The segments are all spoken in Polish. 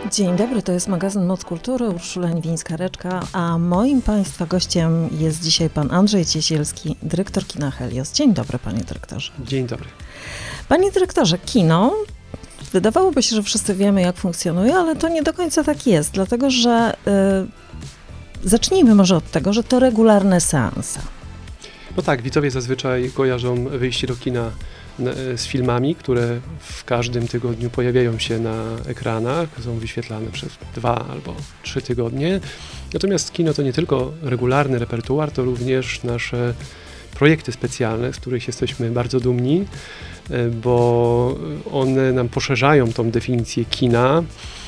Dzień dobry, to jest magazyn Moc Kultury, Urszula Niwińska-Reczka, a moim Państwa gościem jest dzisiaj pan Andrzej Ciesielski, dyrektor kina Helios. Dzień dobry, panie dyrektorze. Dzień dobry. Panie dyrektorze, kino, wydawałoby się, że wszyscy wiemy, jak funkcjonuje, ale to nie do końca tak jest, dlatego że zacznijmy może od tego, że to regularne seanse. No tak, widzowie zazwyczaj kojarzą wyjście do kina z filmami, które w każdym tygodniu pojawiają się na ekranach, są wyświetlane przez 2 albo 3 tygodnie. Natomiast kino to nie tylko regularny repertuar, to również nasze projekty specjalne, z których jesteśmy bardzo dumni, bo one nam poszerzają tą definicję kina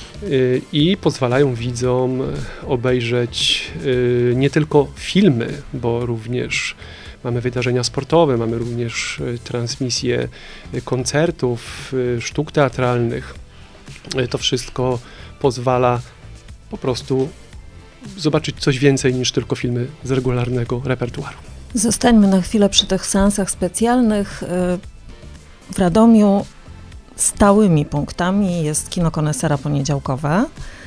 i pozwalają widzom obejrzeć nie tylko filmy, bo również mamy wydarzenia sportowe, mamy również transmisje koncertów, sztuk teatralnych. To wszystko pozwala po prostu zobaczyć coś więcej niż tylko filmy z regularnego repertuaru. Zostańmy na chwilę przy tych seansach specjalnych. W Radomiu stałymi punktami jest kino Konesera poniedziałkowe.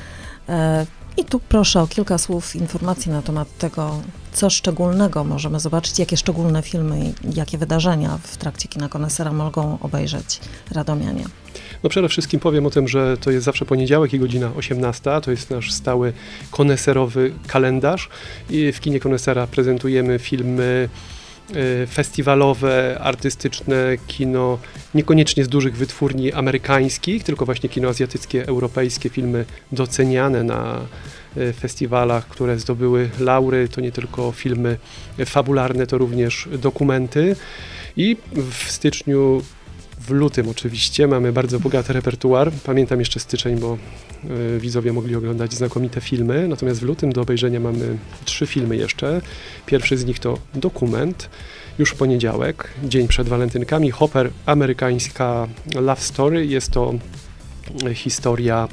I tu proszę o kilka słów informacji na temat tego, co szczególnego możemy zobaczyć, jakie szczególne filmy i jakie wydarzenia w trakcie kina Konesera mogą obejrzeć radomianie. No przede wszystkim powiem o tym, że to jest zawsze poniedziałek i godzina 18, to jest nasz stały koneserowy kalendarz i w kinie Konesera prezentujemy filmy festiwalowe, artystyczne, kino niekoniecznie z dużych wytwórni amerykańskich, tylko właśnie kino azjatyckie, europejskie, filmy doceniane na festiwalach, które zdobyły laury, to nie tylko filmy fabularne, to również dokumenty. I w styczniu, w lutym oczywiście mamy bardzo bogaty repertuar. Pamiętam jeszcze styczeń, bo widzowie mogli oglądać znakomite filmy. Natomiast w lutym do obejrzenia mamy 3 filmy jeszcze. Pierwszy z nich to dokument, już w poniedziałek, dzień przed walentynkami. Hopper, amerykańska love story. Jest to historia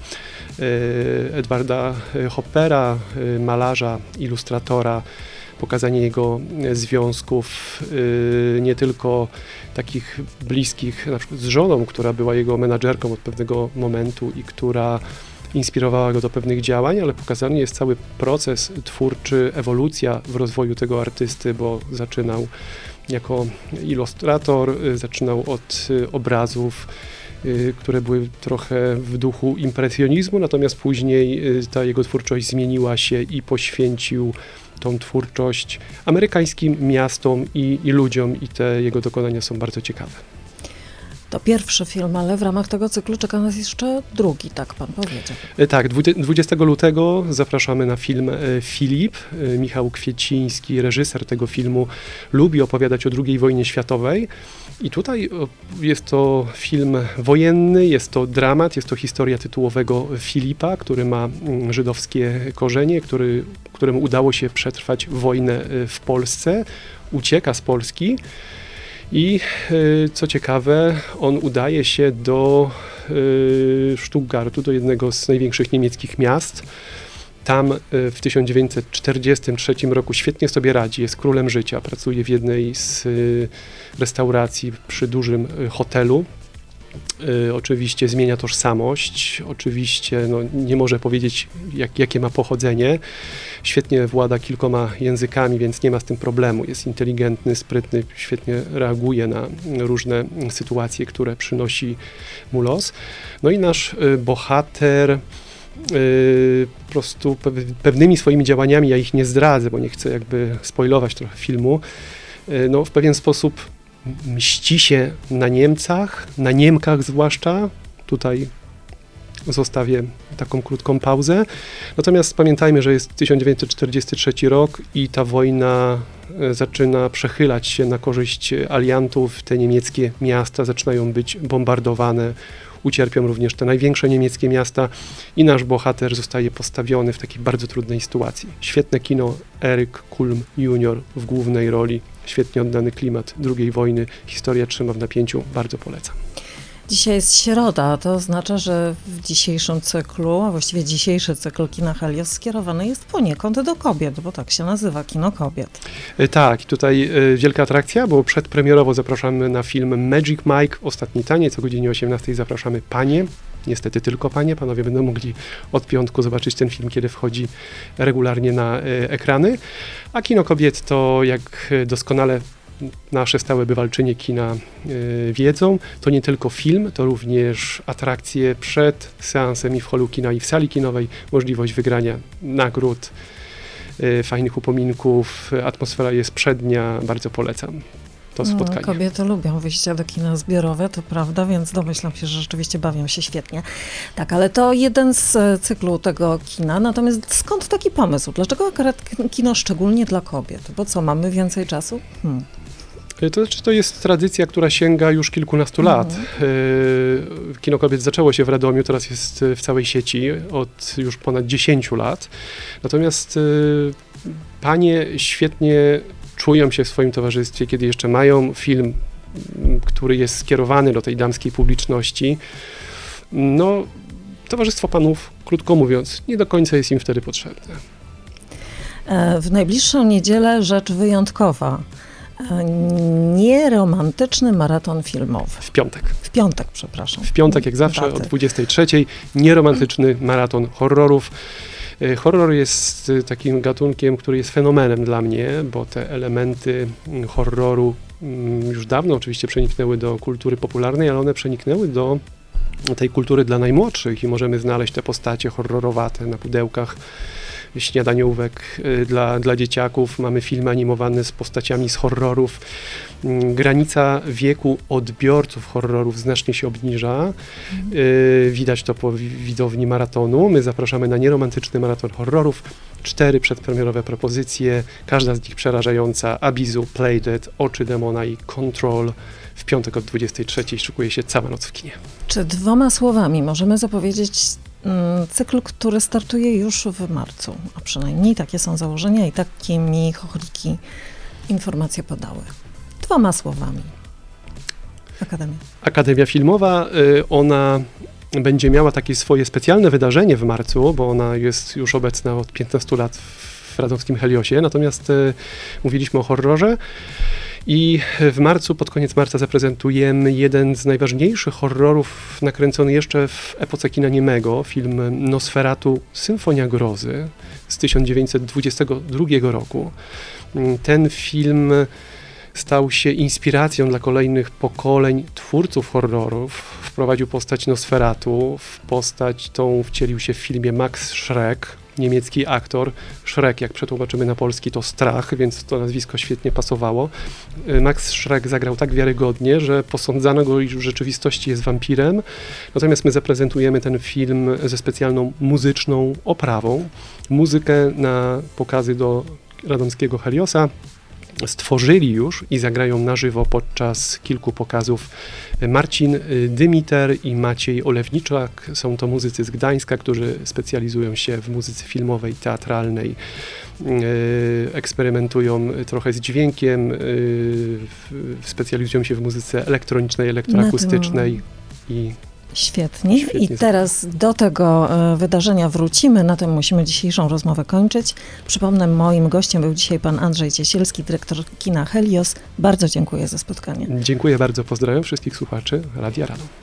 Edwarda Hoppera, malarza, ilustratora, pokazanie jego związków nie tylko takich bliskich, na przykład z żoną, która była jego menadżerką od pewnego momentu i która inspirowała go do pewnych działań, ale pokazany jest cały proces twórczy, ewolucja w rozwoju tego artysty, bo zaczynał jako ilustrator, zaczynał od obrazów, które były trochę w duchu impresjonizmu, natomiast później ta jego twórczość zmieniła się i poświęcił tą twórczość amerykańskim miastom i ludziom i te jego dokonania są bardzo ciekawe. To pierwszy film, ale w ramach tego cyklu czeka nas jeszcze drugi, tak pan powiedział. Tak, 20 lutego zapraszamy na film Filip. Michał Kwieciński, reżyser tego filmu, lubi opowiadać o II wojnie światowej. I tutaj jest to film wojenny, jest to dramat, jest to historia tytułowego Filipa, który ma żydowskie korzenie, któremu udało się przetrwać wojnę w Polsce, ucieka z Polski. I co ciekawe, on udaje się do Stuttgartu, do jednego z największych niemieckich miast. Tam w 1943 roku świetnie sobie radzi, jest królem życia, pracuje w jednej z restauracji przy dużym hotelu. Oczywiście zmienia tożsamość, oczywiście nie może powiedzieć, jakie ma pochodzenie. Świetnie włada kilkoma językami, więc nie ma z tym problemu. Jest inteligentny, sprytny, świetnie reaguje na różne sytuacje, które przynosi mu los. No i nasz bohater po prostu pewnymi swoimi działaniami, ja ich nie zdradzę, bo nie chcę jakby spoilować trochę filmu, w pewien sposób mści się na Niemcach, na Niemkach zwłaszcza. Tutaj zostawię taką krótką pauzę. Natomiast pamiętajmy, że jest 1943 rok i ta wojna zaczyna przechylać się na korzyść aliantów. Te niemieckie miasta zaczynają być bombardowane. Ucierpią również te największe niemieckie miasta i nasz bohater zostaje postawiony w takiej bardzo trudnej sytuacji. Świetne kino, Eryk Kulm Jr. w głównej roli, świetnie oddany klimat II wojny, historia trzyma w napięciu, bardzo polecam. Dzisiaj jest środa, to oznacza, że w dzisiejszym cyklu, a właściwie dzisiejszy cykl kina Helios skierowany jest poniekąd do kobiet, bo tak się nazywa, kino kobiet. Tak, tutaj wielka atrakcja, bo przedpremierowo zapraszamy na film Magic Mike, Ostatni taniec, o godzinie 18 zapraszamy panie. niestety tylko panie. Panowie będą mogli od piątku zobaczyć ten film, kiedy wchodzi regularnie na ekrany. A Kino Kobiet to, jak doskonale nasze stałe bywalczynie kina wiedzą, to nie tylko film, to również atrakcje przed seansem i w holu kina, i w sali kinowej, możliwość wygrania nagród, fajnych upominków, atmosfera jest przednia, bardzo polecam to spotkanie. Kobiety lubią wyjścia do kina zbiorowe, to prawda, więc domyślam się, że rzeczywiście bawią się świetnie. Tak, ale to jeden z cyklu tego kina, natomiast skąd taki pomysł? Dlaczego akurat kino szczególnie dla kobiet? Bo co, mamy więcej czasu? To znaczy, to jest tradycja, która sięga już kilkunastu lat. Kino Kobiet zaczęło się w Radomiu, teraz jest w całej sieci od już ponad 10 lat. Natomiast panie świetnie czują się w swoim towarzystwie, kiedy jeszcze mają film, który jest skierowany do tej damskiej publiczności. No, towarzystwo panów, krótko mówiąc, nie do końca jest im wtedy potrzebne. W najbliższą niedzielę rzecz wyjątkowa. Nieromantyczny maraton filmowy. W piątek. W piątek, przepraszam. W piątek, jak zawsze, Daty. o 23:00, nieromantyczny maraton horrorów. Horror jest takim gatunkiem, który jest fenomenem dla mnie, bo te elementy horroru już dawno oczywiście przeniknęły do kultury popularnej, ale one przeniknęły do tej kultury dla najmłodszych i możemy znaleźć te postacie horrorowate na pudełkach śniadaniówek dla dzieciaków. Mamy filmy animowane z postaciami z horrorów. Granica wieku odbiorców horrorów znacznie się obniża. Widać to po widowni maratonu. My zapraszamy na nieromantyczny maraton horrorów. 4 przedpremierowe propozycje, każda z nich przerażająca. Abizu, Playdead, Oczy Demona i Control. W piątek od 23:00 szykuje się cała noc w kinie. Czy 2 słowami możemy zapowiedzieć cykl, który startuje już w marcu, a przynajmniej takie są założenia i takie mi chochliki informacje podały. 2 słowami. Akademia. Akademia Filmowa, ona będzie miała takie swoje specjalne wydarzenie w marcu, bo ona jest już obecna od 15 lat w radomskim Heliosie, natomiast mówiliśmy o horrorze. I w marcu, pod koniec marca zaprezentujemy jeden z najważniejszych horrorów nakręcony jeszcze w epoce kina niemego, film Nosferatu Symfonia Grozy z 1922 roku. Ten film stał się inspiracją dla kolejnych pokoleń twórców horrorów. Wprowadził postać Nosferatu, w postać tą wcielił się w filmie Max Schreck, niemiecki aktor. Schreck, jak przetłumaczymy na polski, to strach, więc to nazwisko świetnie pasowało. Max Schreck zagrał tak wiarygodnie, że posądzano go, iż w rzeczywistości jest wampirem. Natomiast my zaprezentujemy ten film ze specjalną muzyczną oprawą. Muzykę na pokazy do radomskiego Heliosa stworzyli już i zagrają na żywo podczas kilku pokazów Marcin Dymiter i Maciej Olewniczak. Są to muzycy z Gdańska, którzy specjalizują się w muzyce filmowej, teatralnej, eksperymentują trochę z dźwiękiem, specjalizują się w muzyce elektronicznej, elektroakustycznej i Świetnie. Świetnie. I teraz do tego wydarzenia wrócimy. Na tym musimy dzisiejszą rozmowę kończyć. Przypomnę, moim gościem był dzisiaj pan Andrzej Ciesielski, dyrektor kina Helios. Bardzo dziękuję za spotkanie. Dziękuję bardzo, pozdrawiam wszystkich słuchaczy Radia Radom.